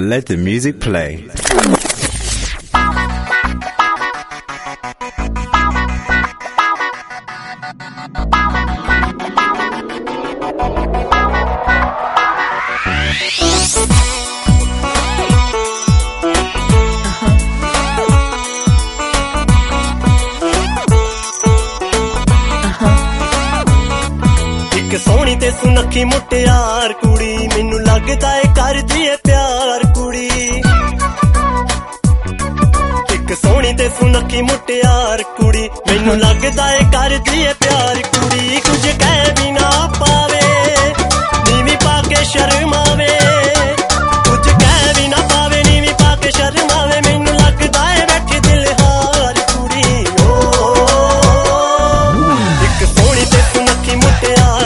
Let the music play. सोहनी ते सुनखी मुटियार कुड़ी मैनू लगदा है करदी है प्यार कुड़ी। एक सोहनी ते सुनखी मुटियार कुड़ी मैनू लगदा है करदी है प्यार कुड़ी। कुछ कह भी ना पावे नीवी पाके शर्मावे, कुछ कह भी ना पावे नीवी पाके शर्मावे। मैनू लगदा है बैठी दिल हार कुड़ी। एक सोहनी ते सुनखी मुटियार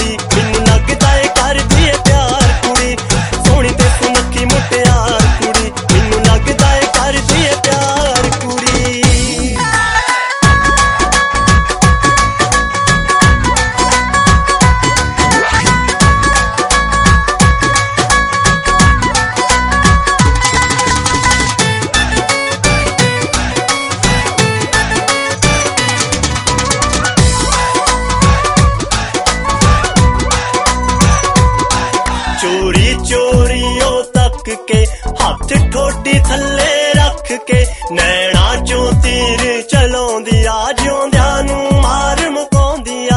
चोरी चोरी ओ तक के हाथ ठोडी थले रख के नैना चो तीर चलाउंदिया जिउंदिया नू मार मुकाउंदिया।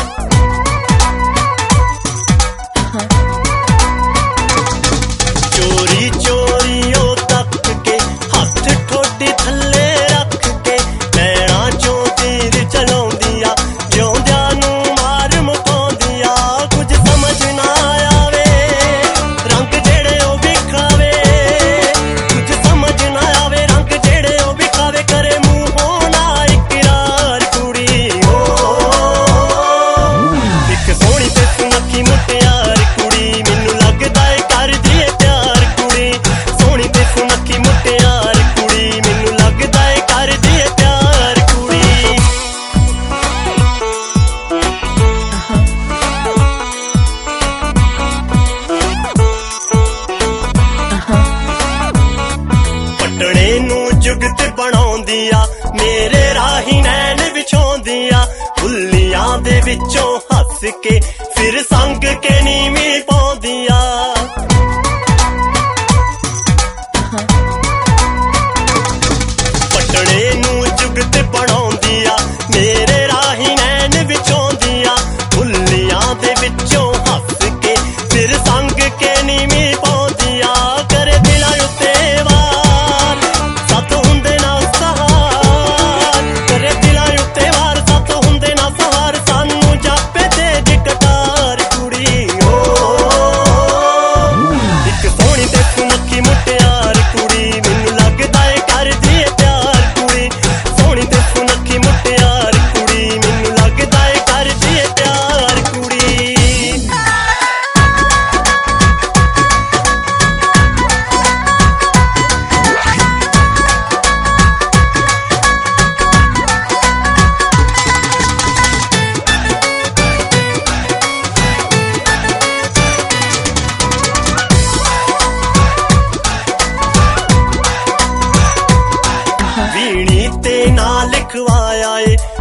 चोरी चोरी ओ तक के हाथ ठोडी थले रख के नैना चो तीर चलाउंदिया जिउंदिया नू मार मुकाउंदिया। कुछ समझ ना जुगत बनाउंदिया मेरे राही नैन विछाउंदिया। भुल्लियां दे विचों हस के फिर संग के नीवी पाउंदिया। पटने नू जुगत बनाउंदिया मेरे राही नैन विछाउंदिया। भुल्लियां दे विचों हस के फिर संग के नीवी पाउंदिया। करे दिलां उत्ते वीणी ते ना लिखवाया ए